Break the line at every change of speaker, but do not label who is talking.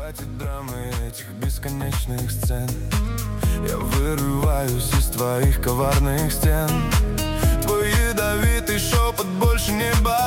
Хватит драмы этих бесконечных сцен. Я вырываюсь из твоих коварных стен. Твой ядовитый шепот больше не болит.